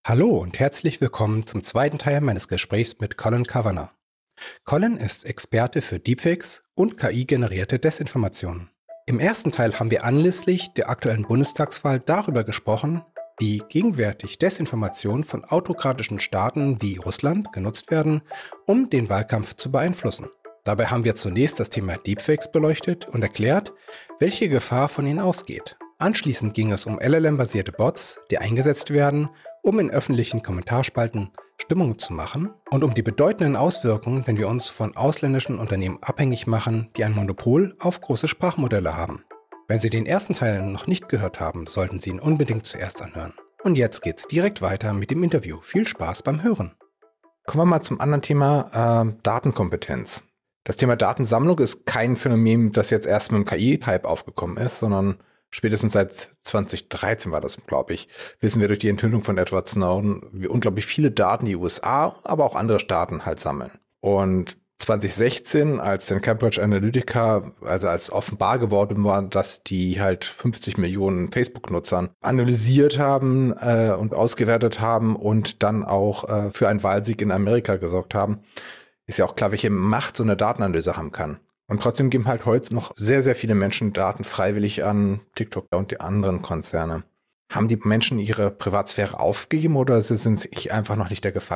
Hallo und herzlich willkommen zum zweiten Teil meines Gesprächs mit Colin Cavanagh. Colin ist Experte für Deepfakes und KI-generierte Desinformationen. Im ersten Teil haben wir anlässlich der aktuellen Bundestagswahl darüber gesprochen, wie gegenwärtig Desinformationen von autokratischen Staaten wie Russland genutzt werden, um den Wahlkampf zu beeinflussen. Dabei haben wir zunächst das Thema Deepfakes beleuchtet und erklärt, welche Gefahr von ihnen ausgeht. Anschließend ging es um LLM-basierte Bots, die eingesetzt werden, um in öffentlichen Kommentarspalten Stimmung zu machen und um die bedeutenden Auswirkungen, wenn wir uns von ausländischen Unternehmen abhängig machen, die ein Monopol auf große Sprachmodelle haben. Wenn Sie den ersten Teil noch nicht gehört haben, sollten Sie ihn unbedingt zuerst anhören. Und jetzt geht's direkt weiter mit dem Interview. Viel Spaß beim Hören. Kommen wir mal zum anderen Thema, Datenkompetenz. Das Thema Datensammlung ist kein Phänomen, das jetzt erst mit dem KI-Hype aufgekommen ist, sondern spätestens seit 2013 war das, glaube ich, wissen wir durch die Enthüllung von Edward Snowden, wie unglaublich viele Daten die USA, aber auch andere Staaten halt sammeln. Und 2016, als dann Cambridge Analytica, also als offenbar geworden war, dass die halt 50 Millionen Facebook-Nutzern analysiert haben und ausgewertet haben und dann auch für einen Wahlsieg in Amerika gesorgt haben, ist ja auch klar, welche Macht so eine Datenanalyse haben kann. Und trotzdem geben halt heute noch sehr, sehr viele Menschen Daten freiwillig an TikTok und die anderen Konzerne. Haben die Menschen ihre Privatsphäre aufgegeben oder sind sich einfach noch nicht der Gefahr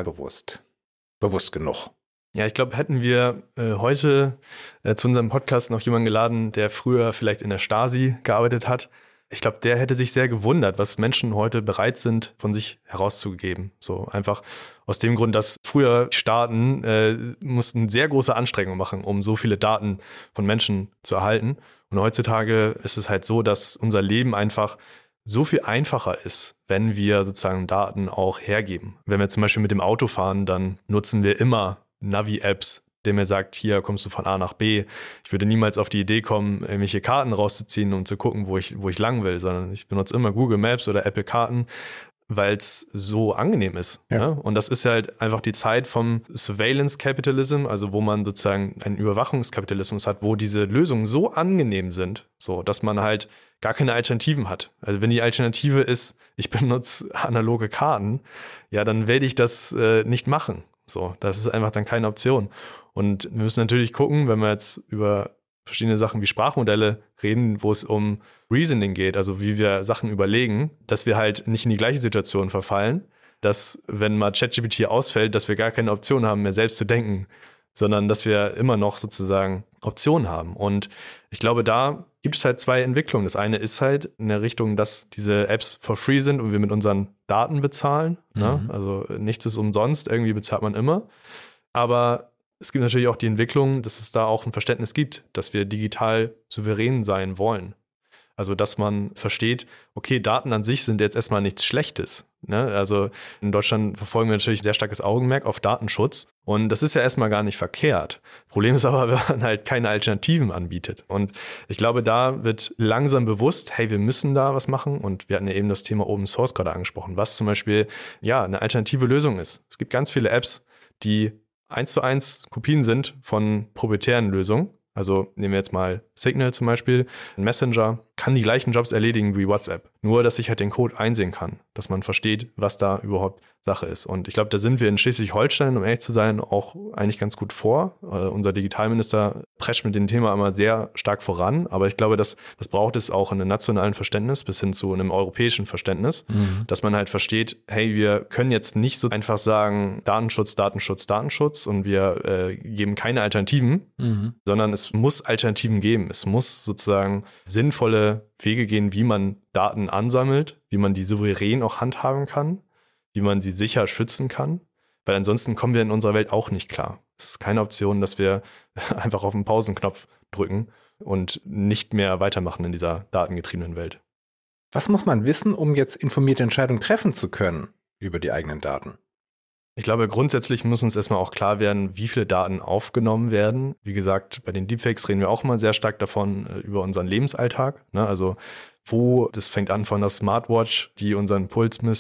bewusst genug? Ja, ich glaube, hätten wir heute zu unserem Podcast noch jemanden geladen, der früher vielleicht in der Stasi gearbeitet hat, ich glaube, der hätte sich sehr gewundert, was Menschen heute bereit sind, von sich herauszugeben. So einfach aus dem Grund, dass früher Staaten mussten sehr große Anstrengungen machen, um so viele Daten von Menschen zu erhalten. Und heutzutage ist es halt so, dass unser Leben einfach so viel einfacher ist, wenn wir sozusagen Daten auch hergeben. Wenn wir zum Beispiel mit dem Auto fahren, dann nutzen wir immer Navi-Apps, der mir sagt, hier kommst du von A nach B. Ich würde niemals auf die Idee kommen, irgendwelche Karten rauszuziehen, um zu gucken, wo ich lang will, sondern ich benutze immer Google Maps oder Apple Karten, weil es so angenehm ist. Ja. Ne? Und das ist halt einfach die Zeit vom Surveillance Capitalism, also wo man sozusagen einen Überwachungskapitalismus hat, wo diese Lösungen so angenehm sind, so dass man halt gar keine Alternativen hat. Also wenn die Alternative ist, ich benutze analoge Karten, ja, dann werde ich das nicht machen. So, das ist einfach dann keine Option. Und wir müssen natürlich gucken, wenn wir jetzt über verschiedene Sachen wie Sprachmodelle reden, wo es um Reasoning geht, also wie wir Sachen überlegen, dass wir halt nicht in die gleiche Situation verfallen, dass wenn mal ChatGPT ausfällt, dass wir gar keine Option haben, mehr selbst zu denken, sondern dass wir immer noch sozusagen Optionen haben. Und ich glaube, da gibt es halt zwei Entwicklungen. Das eine ist halt in der Richtung, dass diese Apps for free sind und wir mit unseren Daten bezahlen. Ne? Also nichts ist umsonst, irgendwie bezahlt man immer. Aber es gibt natürlich auch die Entwicklung, dass es da auch ein Verständnis gibt, dass wir digital souverän sein wollen. Also, dass man versteht, okay, Daten an sich sind jetzt erstmal nichts Schlechtes. Ne? Also in Deutschland verfolgen wir natürlich sehr starkes Augenmerk auf Datenschutz. Und das ist ja erstmal gar nicht verkehrt. Problem ist aber, wenn man halt keine Alternativen anbietet. Und ich glaube, da wird langsam bewusst, hey, wir müssen da was machen. Und wir hatten ja eben das Thema Open Source gerade angesprochen, was zum Beispiel ja eine alternative Lösung ist. Es gibt ganz viele Apps, die 1:1 Kopien sind von proprietären Lösungen. Also nehmen wir jetzt mal Signal zum Beispiel. Ein Messenger kann die gleichen Jobs erledigen wie WhatsApp. Nur, dass ich halt den Code einsehen kann, dass man versteht, was da überhaupt Sache ist. Und ich glaube, da sind wir in Schleswig-Holstein, um ehrlich zu sein, auch eigentlich ganz gut vor. Unser Digitalminister prescht mit dem Thema immer sehr stark voran. Aber ich glaube, das braucht es auch in einem nationalen Verständnis bis hin zu einem europäischen Verständnis, dass man halt versteht, hey, wir können jetzt nicht so einfach sagen, Datenschutz, Datenschutz, Datenschutz und wir geben keine Alternativen, sondern es muss Alternativen geben. Es muss sozusagen sinnvolle Wege gehen, wie man Daten ansammelt, wie man die souverän auch handhaben kann, wie man sie sicher schützen kann, weil ansonsten kommen wir in unserer Welt auch nicht klar. Es ist keine Option, dass wir einfach auf den Pausenknopf drücken und nicht mehr weitermachen in dieser datengetriebenen Welt. Was muss man wissen, um jetzt informierte Entscheidungen treffen zu können über die eigenen Daten? Ich glaube, grundsätzlich muss uns erstmal auch klar werden, wie viele Daten aufgenommen werden. Wie gesagt, bei den Deepfakes reden wir auch mal sehr stark davon, über unseren Lebensalltag. Ne? Also das fängt an von der Smartwatch, die unseren Puls misst,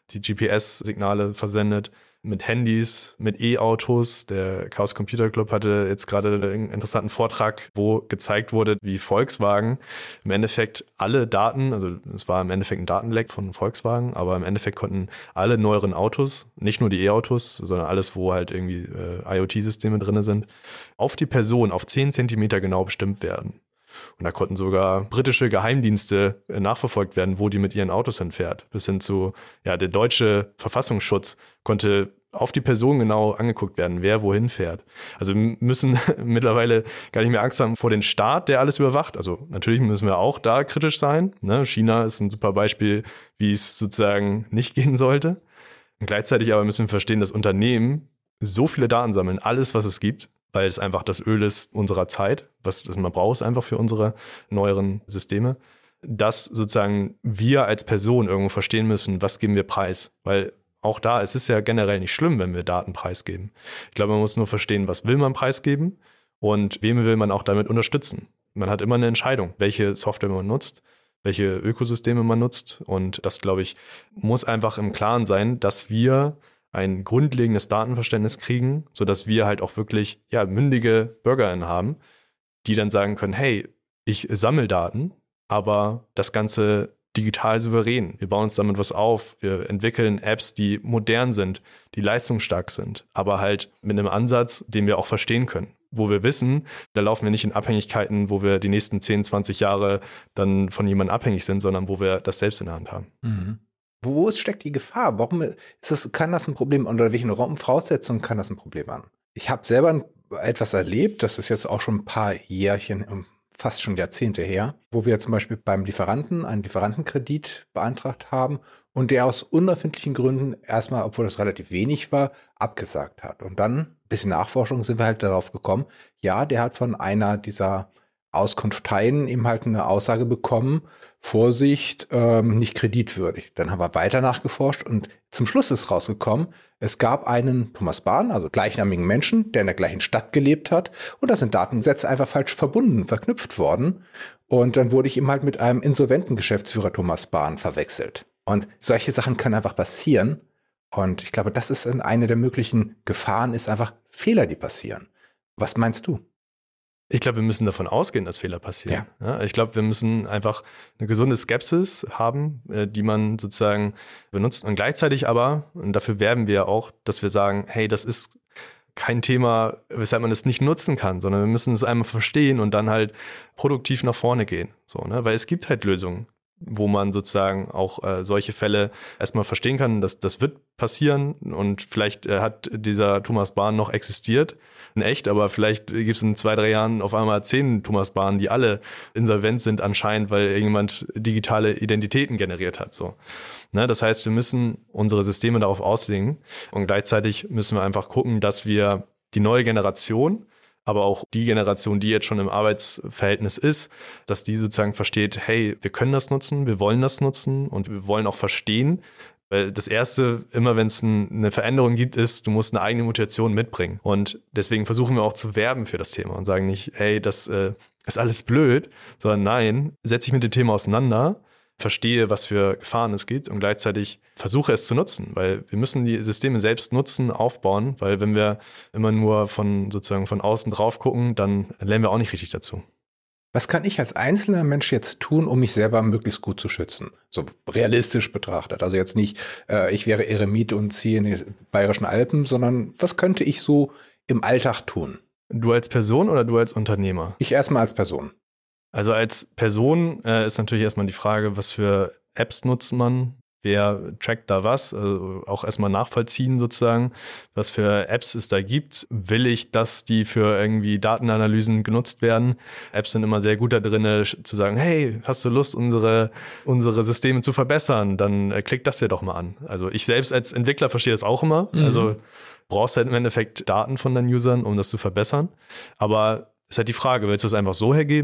die GPS-Signale versendet, mit Handys, mit E-Autos. Der Chaos Computer Club hatte jetzt gerade einen interessanten Vortrag, wo gezeigt wurde, wie Volkswagen im Endeffekt alle Daten, also es war im Endeffekt ein Datenleck von Volkswagen, aber im Endeffekt konnten alle neueren Autos, nicht nur die E-Autos, sondern alles, wo halt irgendwie IoT-Systeme drin sind, auf die Person auf 10 Zentimeter genau bestimmt werden. Und da konnten sogar britische Geheimdienste nachverfolgt werden, wo die mit ihren Autos hinfährt. Bis hin zu, der deutsche Verfassungsschutz konnte auf die Person genau angeguckt werden, wer wohin fährt. Also wir müssen mittlerweile gar nicht mehr Angst haben vor dem Staat, der alles überwacht. Also natürlich müssen wir auch da kritisch sein. Ne? China ist ein super Beispiel, wie es sozusagen nicht gehen sollte. Und gleichzeitig aber müssen wir verstehen, dass Unternehmen so viele Daten sammeln, alles, was es gibt, weil es einfach das Öl ist unserer Zeit, was man braucht einfach für unsere neueren Systeme, dass sozusagen wir als Person irgendwo verstehen müssen, was geben wir preis. Weil auch da, es ist ja generell nicht schlimm, wenn wir Daten preisgeben. Ich glaube, man muss nur verstehen, was will man preisgeben und wem will man auch damit unterstützen. Man hat immer eine Entscheidung, welche Software man nutzt, welche Ökosysteme man nutzt. Und das, glaube ich, muss einfach im Klaren sein, dass wir ein grundlegendes Datenverständnis kriegen, sodass wir halt auch wirklich mündige BürgerInnen haben, die dann sagen können, hey, ich sammle Daten, aber das Ganze digital souverän. Wir bauen uns damit was auf. Wir entwickeln Apps, die modern sind, die leistungsstark sind, aber halt mit einem Ansatz, den wir auch verstehen können. Wo wir wissen, da laufen wir nicht in Abhängigkeiten, wo wir die nächsten 10, 20 Jahre dann von jemandem abhängig sind, sondern wo wir das selbst in der Hand haben. Mhm. Wo steckt die Gefahr? Warum kann das ein Problem, unter welchen Voraussetzungen kann das ein Problem sein? Ich habe selber etwas erlebt, das ist jetzt auch schon ein paar Jährchen, fast schon Jahrzehnte her, wo wir zum Beispiel beim Lieferanten einen Lieferantenkredit beantragt haben und der aus unerfindlichen Gründen erstmal, obwohl das relativ wenig war, abgesagt hat. Und dann, ein bisschen Nachforschung, sind wir halt darauf gekommen, der hat von einer dieser Auskunfteien eben halt eine Aussage bekommen, Vorsicht, nicht kreditwürdig. Dann haben wir weiter nachgeforscht und zum Schluss ist rausgekommen, es gab einen Thomas Bahn, also gleichnamigen Menschen, der in der gleichen Stadt gelebt hat und da sind Datensätze einfach falsch verbunden, verknüpft worden und dann wurde ich eben halt mit einem insolventen Geschäftsführer Thomas Bahn verwechselt. Und solche Sachen können einfach passieren und ich glaube, das ist eine der möglichen Gefahren, ist einfach Fehler, die passieren. Was meinst du? Ich glaube, wir müssen davon ausgehen, dass Fehler passieren. Ja, ich glaube, wir müssen einfach eine gesunde Skepsis haben, die man sozusagen benutzt. Und gleichzeitig aber, und dafür werben wir auch, dass wir sagen, hey, das ist kein Thema, weshalb man es nicht nutzen kann, sondern wir müssen es einmal verstehen und dann halt produktiv nach vorne gehen. So, ne? Weil es gibt halt Lösungen, wo man sozusagen auch solche Fälle erstmal verstehen kann, dass das wird passieren und vielleicht hat dieser Thomas Bahn noch existiert, in echt, aber vielleicht gibt es in 2, 3 Jahren auf einmal 10 Thomas Bahn, die alle insolvent sind anscheinend, weil irgendjemand digitale Identitäten generiert hat. So. Ne, das heißt, wir müssen unsere Systeme darauf auslegen und gleichzeitig müssen wir einfach gucken, dass wir die neue Generation, aber auch die Generation, die jetzt schon im Arbeitsverhältnis ist, dass die sozusagen versteht, hey, wir können das nutzen, wir wollen das nutzen und wir wollen auch verstehen, weil das Erste, immer wenn es eine Veränderung gibt, ist, du musst eine eigene Motivation mitbringen. Und deswegen versuchen wir auch zu werben für das Thema und sagen nicht, hey, das ist alles blöd, sondern nein, setze dich mit dem Thema auseinander, verstehe, was für Gefahren es gibt und gleichzeitig versuche es zu nutzen, weil wir müssen die Systeme selbst nutzen, aufbauen, weil wenn wir immer nur von außen drauf gucken, dann lernen wir auch nicht richtig dazu. Was kann ich als einzelner Mensch jetzt tun, um mich selber möglichst gut zu schützen? So realistisch betrachtet. Also jetzt nicht, ich wäre Eremit und ziehe in die Bayerischen Alpen, sondern was könnte ich so im Alltag tun? Du als Person oder du als Unternehmer? Ich erstmal als Person. Also als Person ist natürlich erstmal die Frage, was für Apps nutzt man? Wer trackt da was? Also auch erstmal nachvollziehen sozusagen, was für Apps es da gibt. Will ich, dass die für irgendwie Datenanalysen genutzt werden? Apps sind immer sehr gut da drin, zu sagen, hey, hast du Lust, unsere Systeme zu verbessern? Dann klick das dir doch mal an. Also ich selbst als Entwickler verstehe das auch immer. Mhm. Also brauchst halt im Endeffekt Daten von deinen Usern, um das zu verbessern. Aber ist halt die Frage, willst du es einfach so hergeben?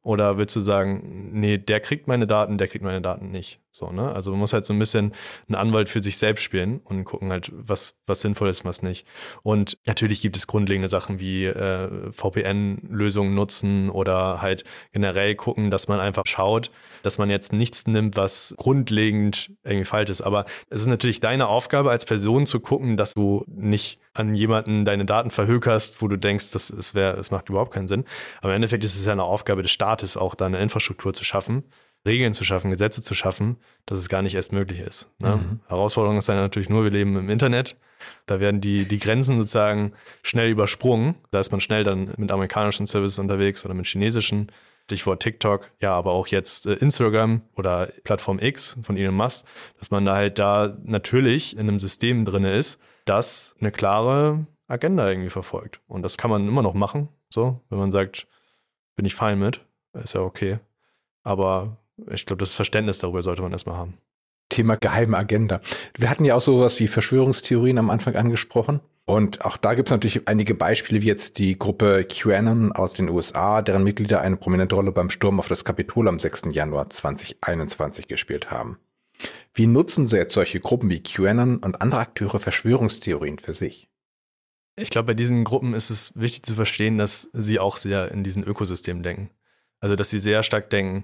Oder willst du sagen, nee, der kriegt meine Daten nicht? So, ne? Also man muss halt so ein bisschen einen Anwalt für sich selbst spielen und gucken halt, was sinnvoll ist und was nicht. Und natürlich gibt es grundlegende Sachen wie VPN-Lösungen nutzen oder halt generell gucken, dass man einfach schaut, dass man jetzt nichts nimmt, was grundlegend irgendwie falsch ist. Aber es ist natürlich deine Aufgabe als Person zu gucken, dass du nicht an jemanden deine Daten verhökerst, wo du denkst, das macht überhaupt keinen Sinn. Aber im Endeffekt ist es ja eine Aufgabe des Staates, auch da eine Infrastruktur zu schaffen, Regeln zu schaffen, Gesetze zu schaffen, dass es gar nicht erst möglich ist. Ne? Herausforderung ist dann natürlich nur, wir leben im Internet. Da werden die Grenzen sozusagen schnell übersprungen. Da ist man schnell dann mit amerikanischen Services unterwegs oder mit chinesischen. Stichwort TikTok, ja, aber auch jetzt Instagram oder Plattform X von Elon Musk, dass man da natürlich in einem System drin ist, das eine klare Agenda irgendwie verfolgt. Und das kann man immer noch machen, so, wenn man sagt, bin ich fein mit, ist ja okay. Aber ich glaube, das Verständnis darüber sollte man erstmal haben. Thema geheime Agenda. Wir hatten ja auch sowas wie Verschwörungstheorien am Anfang angesprochen. Und auch da gibt es natürlich einige Beispiele, wie jetzt die Gruppe QAnon aus den USA, deren Mitglieder eine prominente Rolle beim Sturm auf das Kapitol am 6. Januar 2021 gespielt haben. Wie nutzen sie jetzt solche Gruppen wie QAnon und andere Akteure Verschwörungstheorien für sich? Ich glaube, bei diesen Gruppen ist es wichtig zu verstehen, dass sie auch sehr in diesen Ökosystemen denken. Also, dass sie sehr stark denken,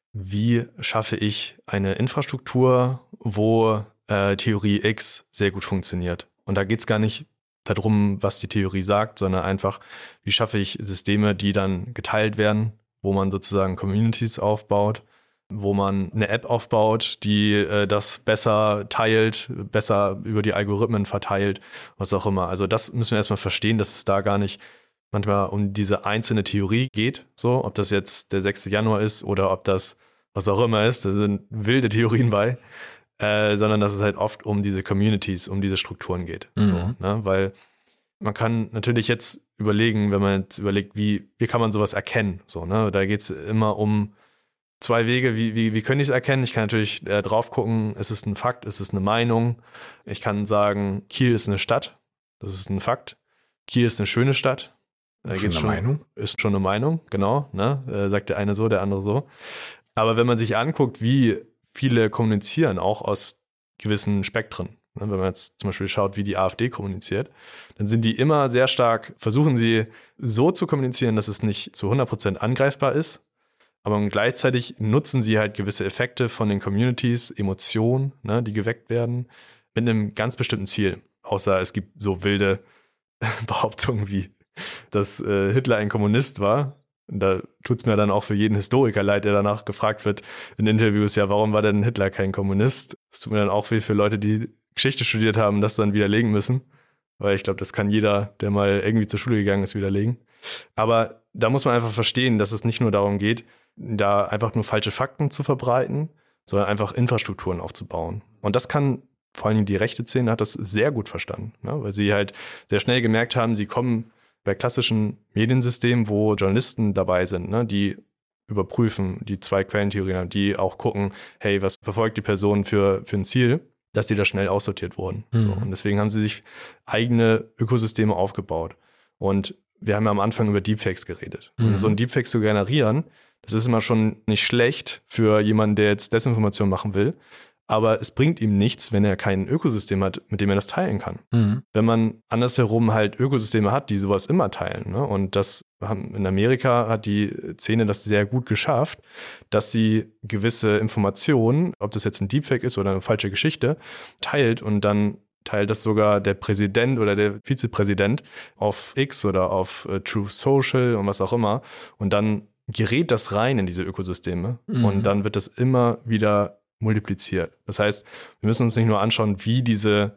wie schaffe ich eine Infrastruktur, wo Theorie X sehr gut funktioniert. Und da geht es gar nicht darum, was die Theorie sagt, sondern einfach, wie schaffe ich Systeme, die dann geteilt werden, wo man sozusagen Communities aufbaut, wo man eine App aufbaut, die das besser teilt, besser über die Algorithmen verteilt, was auch immer. Also das müssen wir erstmal verstehen, dass es da gar nicht manchmal um diese einzelne Theorie geht, so, ob das jetzt der 6. Januar ist oder ob das was auch immer ist, da sind wilde Theorien bei, sondern dass es halt oft um diese Communities, um diese Strukturen geht. So, ne? Weil man kann natürlich jetzt überlegen, wenn man jetzt überlegt, wie kann man sowas erkennen, so, ne? Da geht es immer um zwei Wege, wie könnte ich es erkennen? Ich kann natürlich drauf gucken, ist es ein Fakt, ist es eine Meinung? Ich kann sagen, Kiel ist eine Stadt, das ist ein Fakt. Kiel ist eine schöne Stadt. Meinung? Ist schon eine Meinung, genau. Ne? Sagt der eine so, der andere so. Aber wenn man sich anguckt, wie viele kommunizieren, auch aus gewissen Spektren, ne? Wenn man jetzt zum Beispiel schaut, wie die AfD kommuniziert, dann sind die immer sehr stark, versuchen sie so zu kommunizieren, dass es nicht zu 100% angreifbar ist, aber gleichzeitig nutzen sie halt gewisse Effekte von den Communities, Emotionen, ne, die geweckt werden, mit einem ganz bestimmten Ziel. Außer es gibt so wilde Behauptungen wie, dass Hitler ein Kommunist war. Und da tut es mir dann auch für jeden Historiker leid, der danach gefragt wird in Interviews, ja, warum war denn Hitler kein Kommunist? Es tut mir dann auch weh für Leute, die Geschichte studiert haben, das dann widerlegen müssen. Weil ich glaube, das kann jeder, der mal irgendwie zur Schule gegangen ist, widerlegen. Aber da muss man einfach verstehen, dass es nicht nur darum geht, da einfach nur falsche Fakten zu verbreiten, sondern einfach Infrastrukturen aufzubauen. Und das kann, vor allem die rechte Szene hat das sehr gut verstanden, ne? Weil sie halt sehr schnell gemerkt haben, sie kommen bei klassischen Mediensystemen, wo Journalisten dabei sind, ne, die überprüfen, die Zwei-Quellen-Theorien haben, die auch gucken, hey, was verfolgt die Person für ein Ziel, dass die da schnell aussortiert wurden. So, und deswegen haben sie sich eigene Ökosysteme aufgebaut. Und wir haben ja am Anfang über Deepfakes geredet. Und so ein Deepfake zu generieren, das ist immer schon nicht schlecht für jemanden, der jetzt Desinformation machen will. Aber es bringt ihm nichts, wenn er kein Ökosystem hat, mit dem er das teilen kann. Wenn man andersherum halt Ökosysteme hat, die sowas immer teilen, ne? Und in Amerika hat die Szene das sehr gut geschafft, dass sie gewisse Informationen, ob das jetzt ein Deepfake ist oder eine falsche Geschichte, teilt und dann teilt das sogar der Präsident oder der Vizepräsident auf X oder auf Truth Social und was auch immer. Und dann gerät das rein in diese Ökosysteme und dann wird das immer wieder multipliziert. Das heißt, wir müssen uns nicht nur anschauen, wie diese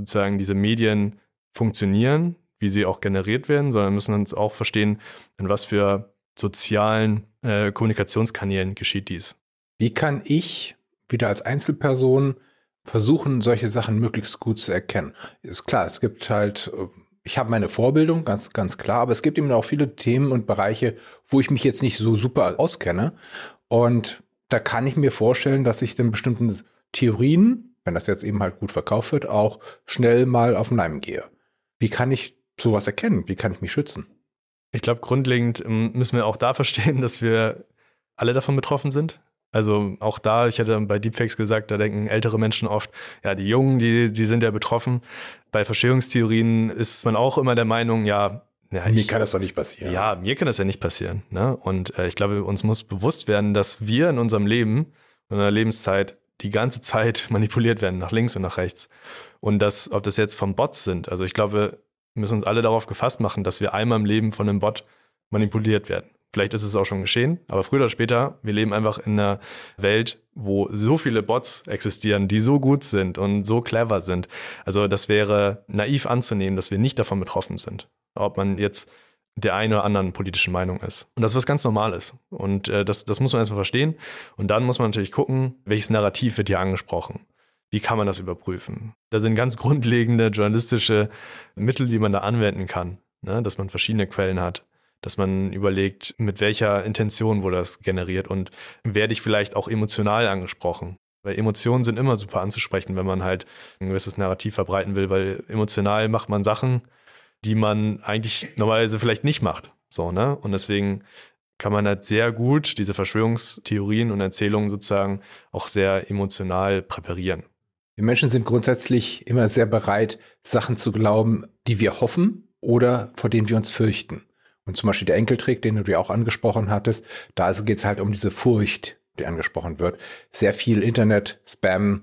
Medien funktionieren, wie sie auch generiert werden, sondern müssen uns auch verstehen, in was für sozialen Kommunikationskanälen geschieht dies. Wie kann ich wieder als Einzelperson versuchen, solche Sachen möglichst gut zu erkennen? Ist klar, es gibt halt, ich habe meine Vorbildung, ganz, ganz klar, aber es gibt eben auch viele Themen und Bereiche, wo ich mich jetzt nicht so super auskenne. Und da kann ich mir vorstellen, dass ich den bestimmten Theorien, wenn das jetzt eben halt gut verkauft wird, auch schnell mal auf den Leim gehe. Wie kann ich sowas erkennen? Wie kann ich mich schützen? Ich glaube, grundlegend müssen wir auch da verstehen, dass wir alle davon betroffen sind. Also auch da, ich hätte bei Deepfakes gesagt, da denken ältere Menschen oft, ja, die Jungen, die sind ja betroffen. Bei Verschwörungstheorien ist man auch immer der Meinung, mir kann das doch nicht passieren. Ja, mir kann das ja nicht passieren. Ne? Und ich glaube, uns muss bewusst werden, dass wir in unserem Leben, in einer Lebenszeit, die ganze Zeit manipuliert werden, nach links und nach rechts. Und ob das jetzt von Bots sind, also ich glaube, wir müssen uns alle darauf gefasst machen, dass wir einmal im Leben von einem Bot manipuliert werden. Vielleicht ist es auch schon geschehen, aber früher oder später, wir leben einfach in einer Welt, wo so viele Bots existieren, die so gut sind und so clever sind. Also das wäre naiv anzunehmen, dass wir nicht davon betroffen sind, ob man jetzt der einen oder anderen politischen Meinung ist. Und das ist was ganz Normales. Und das muss man erstmal verstehen. Und dann muss man natürlich gucken, welches Narrativ wird hier angesprochen. Wie kann man das überprüfen? Da sind ganz grundlegende journalistische Mittel, die man da anwenden kann, ne? Dass man verschiedene Quellen hat, dass man überlegt, mit welcher Intention wurde das generiert und werde ich vielleicht auch emotional angesprochen. Weil Emotionen sind immer super anzusprechen, wenn man halt ein gewisses Narrativ verbreiten will, weil emotional macht man Sachen, die man eigentlich normalerweise vielleicht nicht macht. So, ne? Und deswegen kann man halt sehr gut diese Verschwörungstheorien und Erzählungen sozusagen auch sehr emotional präparieren. Wir Menschen sind grundsätzlich immer sehr bereit, Sachen zu glauben, die wir hoffen oder vor denen wir uns fürchten. Und zum Beispiel der Enkeltrick, den du ja auch angesprochen hattest, da geht es halt um diese Furcht, die angesprochen wird. Sehr viel Internet-Spam,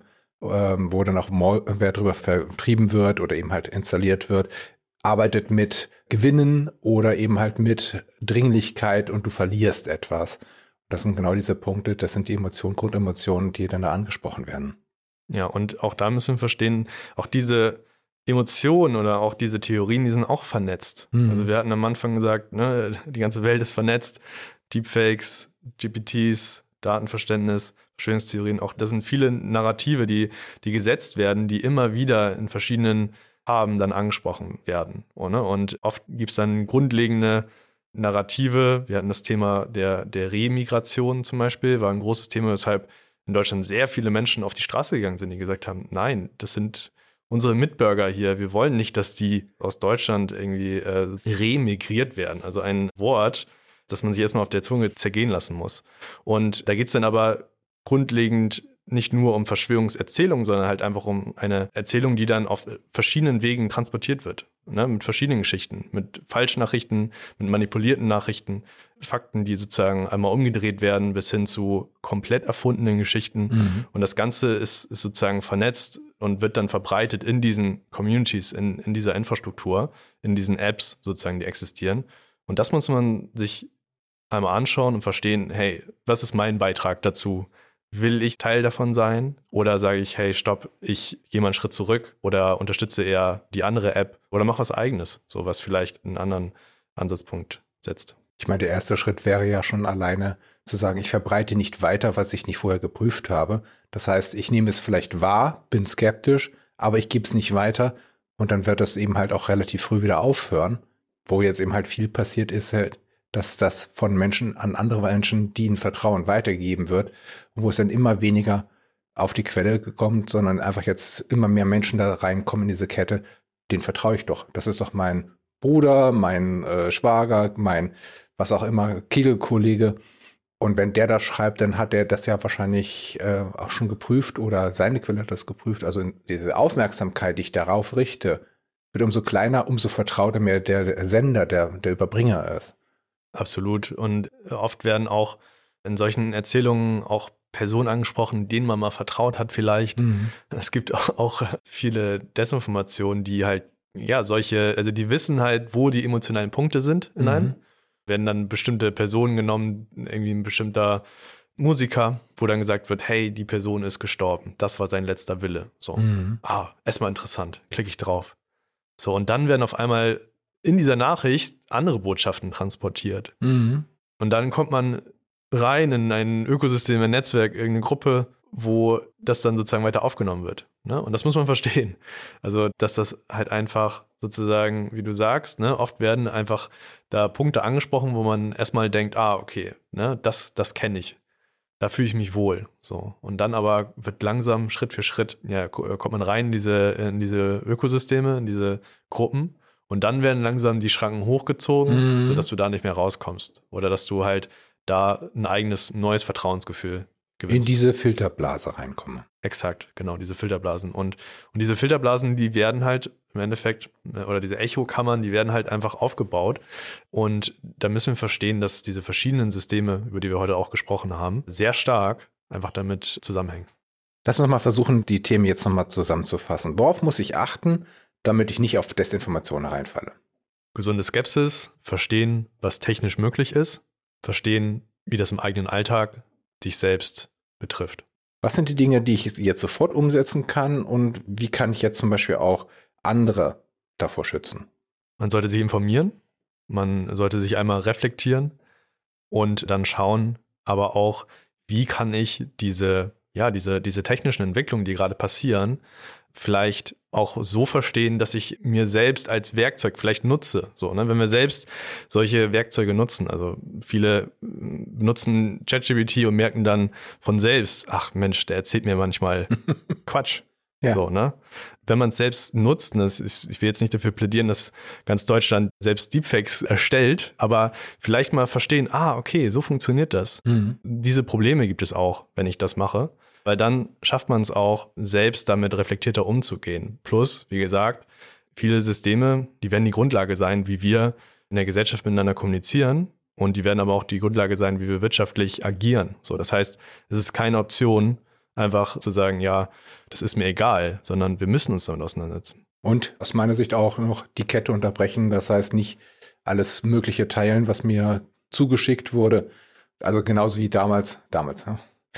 wo dann auch Malware drüber vertrieben wird oder eben halt installiert wird, arbeitet mit Gewinnen oder eben halt mit Dringlichkeit und du verlierst etwas. Das sind genau diese Punkte, das sind die Emotionen, Grundemotionen, die dann da angesprochen werden. Ja, und auch da müssen wir verstehen, auch diese Emotionen oder auch diese Theorien, die sind auch vernetzt. Also wir hatten am Anfang gesagt, ne, die ganze Welt ist vernetzt. Deepfakes, GPTs, Datenverständnis, Verschwörungstheorien, auch das sind viele Narrative, die gesetzt werden, die immer wieder in verschiedenen Farben dann angesprochen werden. Und oft gibt es dann grundlegende Narrative. Wir hatten das Thema der Remigration zum Beispiel, war ein großes Thema, weshalb in Deutschland sehr viele Menschen auf die Straße gegangen sind, die gesagt haben, nein, das sind unsere Mitbürger hier, wir wollen nicht, dass die aus Deutschland irgendwie remigriert werden. Also ein Wort, das man sich erstmal auf der Zunge zergehen lassen muss. Und da geht es dann aber grundlegend nicht nur um Verschwörungserzählungen, sondern halt einfach um eine Erzählung, die dann auf verschiedenen Wegen transportiert wird. Ne? Mit verschiedenen Geschichten, mit Falschnachrichten, mit manipulierten Nachrichten, Fakten, die sozusagen einmal umgedreht werden, bis hin zu komplett erfundenen Geschichten. Und das Ganze ist sozusagen vernetzt und wird dann verbreitet in diesen Communities, in dieser Infrastruktur, in diesen Apps sozusagen, die existieren. Und das muss man sich einmal anschauen und verstehen, hey, was ist mein Beitrag dazu? Will ich Teil davon sein? Oder sage ich, hey, stopp, ich gehe mal einen Schritt zurück oder unterstütze eher die andere App oder mache was Eigenes, so was vielleicht einen anderen Ansatzpunkt setzt. Ich meine, der erste Schritt wäre ja schon alleine zu sagen, ich verbreite nicht weiter, was ich nicht vorher geprüft habe. Das heißt, ich nehme es vielleicht wahr, bin skeptisch, aber ich gebe es nicht weiter und dann wird das eben halt auch relativ früh wieder aufhören. Wo jetzt eben halt viel passiert ist, dass das von Menschen an andere Menschen, die ihnen vertrauen, weitergegeben wird, wo es dann immer weniger auf die Quelle kommt, sondern einfach jetzt immer mehr Menschen da reinkommen in diese Kette, denen vertraue ich doch. Das ist doch mein Bruder, mein Schwager, mein was auch immer, Kegelkollege. Und wenn der das schreibt, dann hat der das ja wahrscheinlich auch schon geprüft oder seine Quelle hat das geprüft. Also diese Aufmerksamkeit, die ich darauf richte, wird umso kleiner, umso vertrauter mehr der Sender, der Überbringer ist. Absolut. Und oft werden auch in solchen Erzählungen auch Personen angesprochen, denen man mal vertraut hat vielleicht. Es gibt auch viele Desinformationen, die halt, also die wissen halt, wo die emotionalen Punkte sind in einem. Werden dann bestimmte Personen genommen, irgendwie ein bestimmter Musiker, wo dann gesagt wird, hey, die Person ist gestorben. Das war sein letzter Wille. So, erstmal interessant, klicke ich drauf. So, und dann werden auf einmal in dieser Nachricht andere Botschaften transportiert. Und dann kommt man rein in ein Ökosystem, ein Netzwerk, irgendeine Gruppe, wo das dann sozusagen weiter aufgenommen wird. Ne? Und das muss man verstehen. Also, dass das halt einfach sozusagen, wie du sagst, ne, oft werden einfach da Punkte angesprochen, wo man erstmal denkt, okay, ne, das kenne ich. Da fühle ich mich wohl. So. Und dann aber wird langsam, Schritt für Schritt, kommt man rein in diese Ökosysteme, in diese Gruppen. Und dann werden langsam die Schranken hochgezogen, sodass du da nicht mehr rauskommst. Oder dass du halt da ein eigenes neues Vertrauensgefühl gewinnst. In diese Filterblase reinkomme. Exakt, genau, diese Filterblasen. Und diese Filterblasen, die werden halt im Endeffekt, oder diese Echokammern, die werden halt einfach aufgebaut. Und da müssen wir verstehen, dass diese verschiedenen Systeme, über die wir heute auch gesprochen haben, sehr stark einfach damit zusammenhängen. Lass uns mal versuchen, die Themen jetzt nochmal zusammenzufassen. Worauf muss ich achten, damit ich nicht auf Desinformation reinfalle? Gesunde Skepsis, verstehen, was technisch möglich ist, verstehen, wie das im eigenen Alltag dich selbst betrifft. Was sind die Dinge, die ich jetzt sofort umsetzen kann und wie kann ich jetzt zum Beispiel auch andere davor schützen? Man sollte sich informieren, man sollte sich einmal reflektieren und dann schauen, aber auch, wie kann ich diese technischen Entwicklungen, die gerade passieren, vielleicht auch so verstehen, dass ich mir selbst als Werkzeug vielleicht nutze. So, ne? Wenn wir selbst solche Werkzeuge nutzen, also viele nutzen ChatGPT und merken dann von selbst, ach Mensch, der erzählt mir manchmal Quatsch. Ja. So, ne? Wenn man es selbst nutzt, ich will jetzt nicht dafür plädieren, dass ganz Deutschland selbst Deepfakes erstellt, aber vielleicht mal verstehen, okay, so funktioniert das. Diese Probleme gibt es auch, wenn ich das mache. Weil dann schafft man es auch, selbst damit reflektierter umzugehen. Plus, wie gesagt, viele Systeme, die werden die Grundlage sein, wie wir in der Gesellschaft miteinander kommunizieren und die werden aber auch die Grundlage sein, wie wir wirtschaftlich agieren. So, das heißt, es ist keine Option, einfach zu sagen, ja, das ist mir egal, sondern wir müssen uns damit auseinandersetzen. Und aus meiner Sicht auch noch die Kette unterbrechen, das heißt nicht alles Mögliche teilen, was mir zugeschickt wurde. Also genauso wie damals, ja.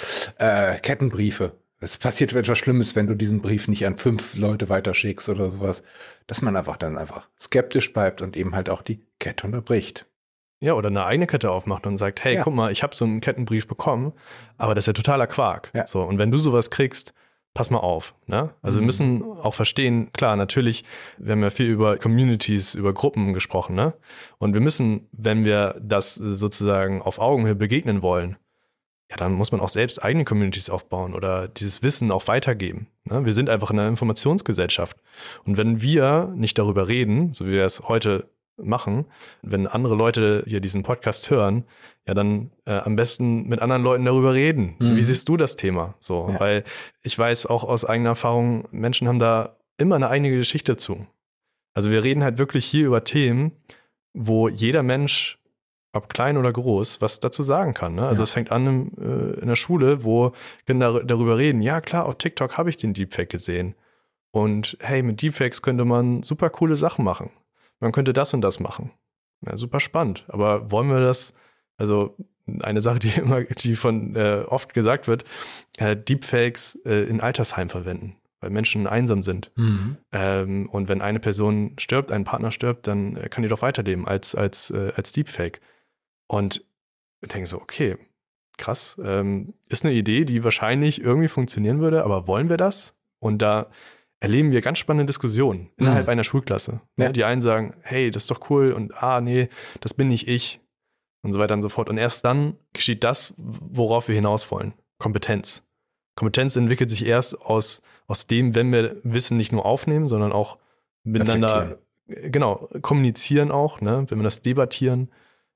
Kettenbriefe. Es passiert etwas Schlimmes, wenn du diesen Brief nicht an 5 Leute weiterschickst oder sowas, dass man dann einfach skeptisch bleibt und eben halt auch die Kette unterbricht. Ja, oder eine eigene Kette aufmacht und sagt, hey, guck mal, ich habe so einen Kettenbrief bekommen, aber das ist ja totaler Quark. Ja. So, und wenn du sowas kriegst, pass mal auf. Ne? Also wir müssen auch verstehen, klar, natürlich, wir haben ja viel über Communities, über Gruppen gesprochen, ne? Und wir müssen, wenn wir das sozusagen auf Augenhöhe begegnen wollen, ja, dann muss man auch selbst eigene Communities aufbauen oder dieses Wissen auch weitergeben. Ne? Wir sind einfach in einer Informationsgesellschaft. Und wenn wir nicht darüber reden, so wie wir es heute machen, wenn andere Leute hier diesen Podcast hören, ja, dann am besten mit anderen Leuten darüber reden. Wie siehst du das Thema? So, Ja. Weil ich weiß auch aus eigener Erfahrung, Menschen haben da immer eine eigene Geschichte zu. Also wir reden halt wirklich hier über Themen, wo jeder Mensch, ob klein oder groß, was dazu sagen kann. Ne? Also es fängt an in der Schule, wo Kinder darüber reden, ja klar, auf TikTok habe ich den Deepfake gesehen. Und hey, mit Deepfakes könnte man super coole Sachen machen. Man könnte das und das machen. Ja, super spannend. Aber wollen wir das, also eine Sache, die von oft gesagt wird, Deepfakes in Altersheim verwenden, weil Menschen einsam sind. Und wenn eine Person stirbt, ein Partner stirbt, dann kann die doch weiterleben als Deepfake. Und ich denke so, okay, krass, ist eine Idee, die wahrscheinlich irgendwie funktionieren würde, aber wollen wir das? Und da erleben wir ganz spannende Diskussionen innerhalb einer Schulklasse. Ja. Die einen sagen, hey, das ist doch cool und nee, das bin nicht ich und so weiter und so fort. Und erst dann geschieht das, worauf wir hinaus wollen. Kompetenz. Kompetenz entwickelt sich erst aus dem, wenn wir Wissen nicht nur aufnehmen, sondern auch miteinander, kommunizieren auch, ne? Wenn wir das debattieren.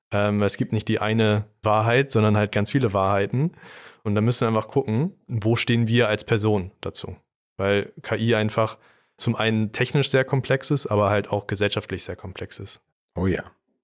Es gibt nicht die eine Wahrheit, sondern halt ganz viele Wahrheiten. Und da müssen wir einfach gucken, wo stehen wir als Person dazu. Weil KI einfach zum einen technisch sehr komplex ist, aber halt auch gesellschaftlich sehr komplex ist. Oh ja.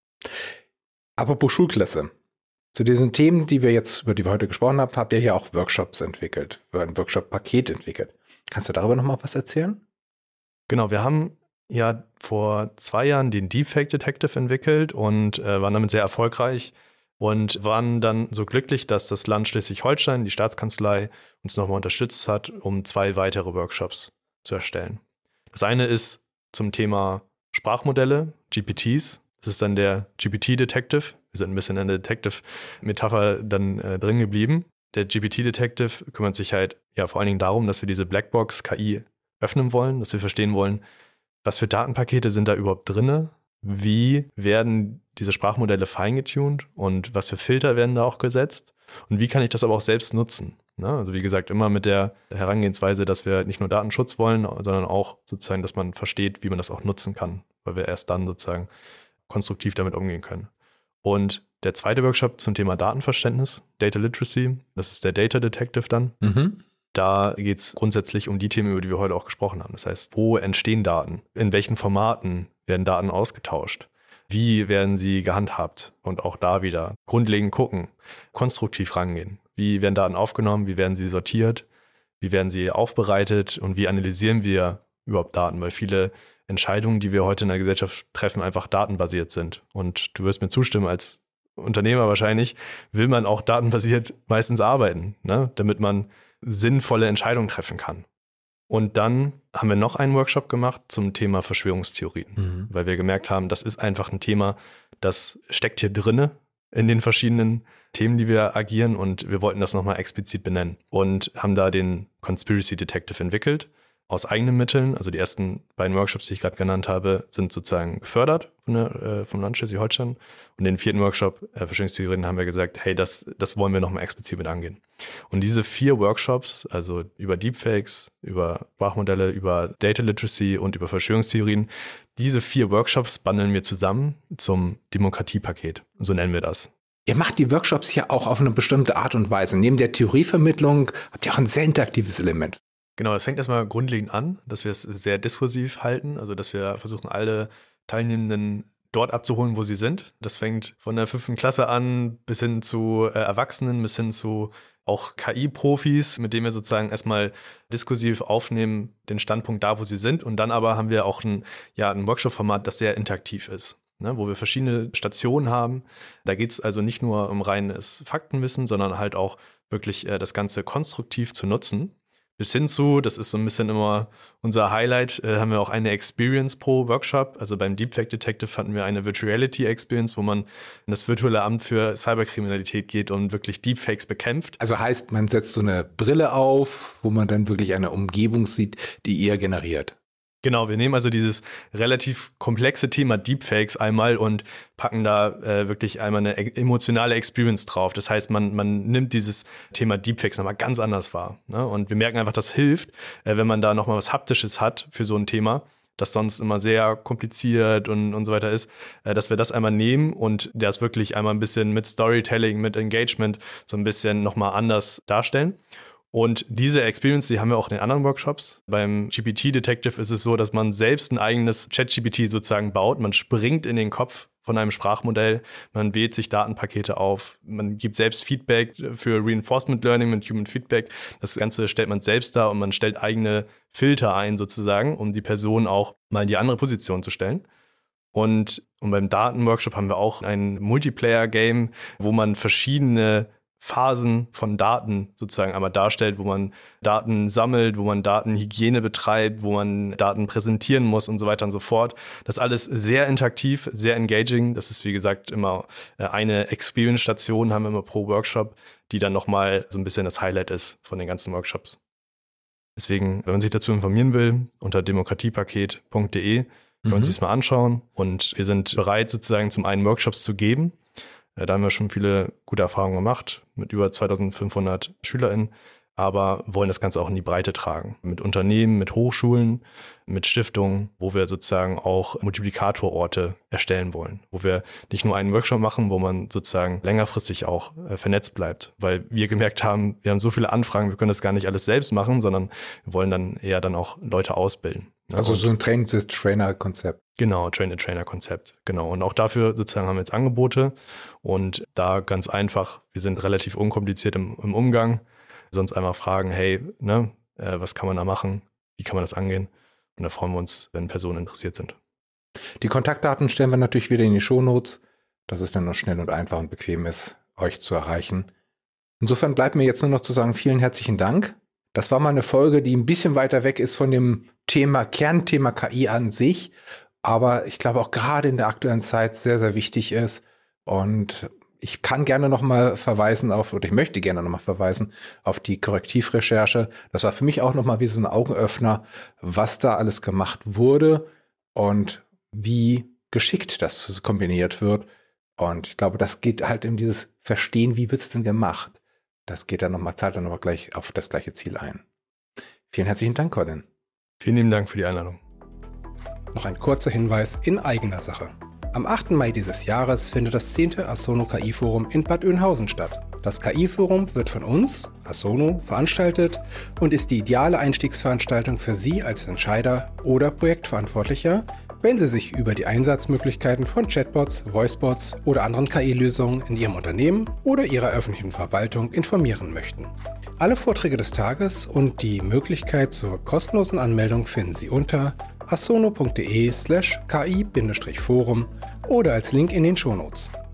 Apropos Schulklasse. Zu diesen Themen, über die wir heute gesprochen haben, habt ihr ja auch Workshops entwickelt, ein Workshop-Paket entwickelt. Kannst du darüber nochmal was erzählen? Genau, wir haben ja vor 2 Jahren den Deepfake Detective entwickelt und waren damit sehr erfolgreich und waren dann so glücklich, dass das Land Schleswig-Holstein, die Staatskanzlei, uns nochmal unterstützt hat, um 2 weitere Workshops zu erstellen. Das eine ist zum Thema Sprachmodelle, GPTs. Das ist dann der GPT Detective. Wir sind ein bisschen in der Detective-Metapher dann drin geblieben. Der GPT Detective kümmert sich halt ja vor allen Dingen darum, dass wir diese Blackbox KI öffnen wollen, dass wir verstehen wollen, was für Datenpakete sind da überhaupt drin, wie werden diese Sprachmodelle feingetuned und was für Filter werden da auch gesetzt und wie kann ich das aber auch selbst nutzen. Ne? Also wie gesagt, immer mit der Herangehensweise, dass wir nicht nur Datenschutz wollen, sondern auch sozusagen, dass man versteht, wie man das auch nutzen kann, weil wir erst dann sozusagen konstruktiv damit umgehen können. Und der zweite Workshop zum Thema Datenverständnis, Data Literacy, das ist der Data Detective dann. Da geht es grundsätzlich um die Themen, über die wir heute auch gesprochen haben. Das heißt, wo entstehen Daten? In welchen Formaten werden Daten ausgetauscht? Wie werden sie gehandhabt? Und auch da wieder grundlegend gucken, konstruktiv rangehen. Wie werden Daten aufgenommen? Wie werden sie sortiert? Wie werden sie aufbereitet? Und wie analysieren wir überhaupt Daten? Weil viele Entscheidungen, die wir heute in der Gesellschaft treffen, einfach datenbasiert sind. Und du wirst mir zustimmen, als Unternehmer wahrscheinlich will man auch datenbasiert meistens arbeiten, ne? Damit man sinnvolle Entscheidungen treffen kann. Und dann haben wir noch einen Workshop gemacht zum Thema Verschwörungstheorien, weil wir gemerkt haben, das ist einfach ein Thema, das steckt hier drinne in den verschiedenen Themen, die wir agieren, und wir wollten das nochmal explizit benennen und haben da den Conspiracy Detective entwickelt aus eigenen Mitteln. Also die ersten beiden Workshops, die ich gerade genannt habe, sind sozusagen gefördert vom Land Schleswig-Holstein. Und den vierten Workshop, Verschwörungstheorien, haben wir gesagt, hey, das wollen wir nochmal explizit mit angehen. Und diese 4 Workshops, also über Deepfakes, über Sprachmodelle, über Data Literacy und über Verschwörungstheorien, diese 4 Workshops bundeln wir zusammen zum Demokratiepaket. So nennen wir das. Ihr macht die Workshops ja auch auf eine bestimmte Art und Weise. Neben der Theorievermittlung habt ihr auch ein sehr interaktives Element. Genau, es fängt erstmal grundlegend an, dass wir es sehr diskursiv halten, also dass wir versuchen, alle Teilnehmenden dort abzuholen, wo sie sind. Das fängt von der 5. Klasse an bis hin zu Erwachsenen, bis hin zu auch KI-Profis, mit denen wir sozusagen erstmal diskursiv aufnehmen, den Standpunkt da, wo sie sind. Und dann aber haben wir auch ein Workshop-Format, das sehr interaktiv ist, ne, wo wir verschiedene Stationen haben. Da geht es also nicht nur um reines Faktenwissen, sondern halt auch wirklich das Ganze konstruktiv zu nutzen. Bis hin zu, das ist so ein bisschen immer unser Highlight, haben wir auch eine Experience pro Workshop. Also beim Deepfake Detective hatten wir eine Virtual Reality Experience, wo man in das virtuelle Amt für Cyberkriminalität geht und wirklich Deepfakes bekämpft. Also heißt, man setzt so eine Brille auf, wo man dann wirklich eine Umgebung sieht, die ihr generiert. Genau, wir nehmen also dieses relativ komplexe Thema Deepfakes einmal und packen da wirklich einmal eine emotionale Experience drauf. Das heißt, man nimmt dieses Thema Deepfakes nochmal ganz anders wahr, ne? Und wir merken einfach, das hilft, wenn man da nochmal was Haptisches hat für so ein Thema, das sonst immer sehr kompliziert und so weiter ist, dass wir das einmal nehmen und das wirklich einmal ein bisschen mit Storytelling, mit Engagement so ein bisschen nochmal anders darstellen. Und diese Experience, die haben wir auch in den anderen Workshops. Beim GPT-Detective ist es so, dass man selbst ein eigenes ChatGPT sozusagen baut. Man springt in den Kopf von einem Sprachmodell, man wählt sich Datenpakete auf, man gibt selbst Feedback für Reinforcement Learning mit Human Feedback. Das Ganze stellt man selbst dar und man stellt eigene Filter ein sozusagen, um die Person auch mal in die andere Position zu stellen. Und beim Datenworkshop haben wir auch ein Multiplayer-Game, wo man verschiedene Phasen von Daten sozusagen einmal darstellt, wo man Daten sammelt, wo man Datenhygiene betreibt, wo man Daten präsentieren muss und so weiter und so fort. Das ist alles sehr interaktiv, sehr engaging. Das ist, wie gesagt, immer eine Experience-Station haben wir immer pro Workshop, die dann nochmal so ein bisschen das Highlight ist von den ganzen Workshops. Deswegen, wenn man sich dazu informieren will, unter demokratiepaket.de kann man sich das mal anschauen. Und wir sind bereit, sozusagen zum einen Workshops zu geben. Da haben wir schon viele gute Erfahrungen gemacht mit über 2500 SchülerInnen, aber wollen das Ganze auch in die Breite tragen. Mit Unternehmen, mit Hochschulen, mit Stiftungen, wo wir sozusagen auch Multiplikatororte erstellen wollen. Wo wir nicht nur einen Workshop machen, wo man sozusagen längerfristig auch vernetzt bleibt. Weil wir gemerkt haben, wir haben so viele Anfragen, wir können das gar nicht alles selbst machen, sondern wir wollen dann eher dann auch Leute ausbilden. Also so ein Train-the-Trainer-Konzept. Genau, Train-the-Trainer-Konzept, genau. Und auch dafür sozusagen haben wir jetzt Angebote und da ganz einfach, wir sind relativ unkompliziert im Umgang, sonst einmal fragen, hey, ne, was kann man da machen, wie kann man das angehen? Und da freuen wir uns, wenn Personen interessiert sind. Die Kontaktdaten stellen wir natürlich wieder in die Shownotes, dass es dann noch schnell und einfach und bequem ist, euch zu erreichen. Insofern bleibt mir jetzt nur noch zu sagen, vielen herzlichen Dank. Das war mal eine Folge, die ein bisschen weiter weg ist von dem Kernthema KI an sich, aber ich glaube auch gerade in der aktuellen Zeit sehr, sehr wichtig ist. Und ich kann gerne nochmal verweisen ich möchte gerne nochmal verweisen auf die Korrektivrecherche. Das war für mich auch nochmal wie so ein Augenöffner, was da alles gemacht wurde und wie geschickt das kombiniert wird. Und ich glaube, das geht halt in dieses Verstehen, wie wird's denn gemacht? Das geht dann zahlt dann nochmal gleich auf das gleiche Ziel ein. Vielen herzlichen Dank, Colin. Vielen lieben Dank für die Einladung. Noch ein kurzer Hinweis in eigener Sache. Am 8. Mai dieses Jahres findet das 10. Asono KI-Forum in Bad Oeynhausen statt. Das KI-Forum wird von uns, Asono, veranstaltet und ist die ideale Einstiegsveranstaltung für Sie als Entscheider oder Projektverantwortlicher, wenn Sie sich über die Einsatzmöglichkeiten von Chatbots, Voicebots oder anderen KI-Lösungen in Ihrem Unternehmen oder Ihrer öffentlichen Verwaltung informieren möchten. Alle Vorträge des Tages und die Möglichkeit zur kostenlosen Anmeldung finden Sie unter asono.de/ki-forum oder als Link in den Shownotes.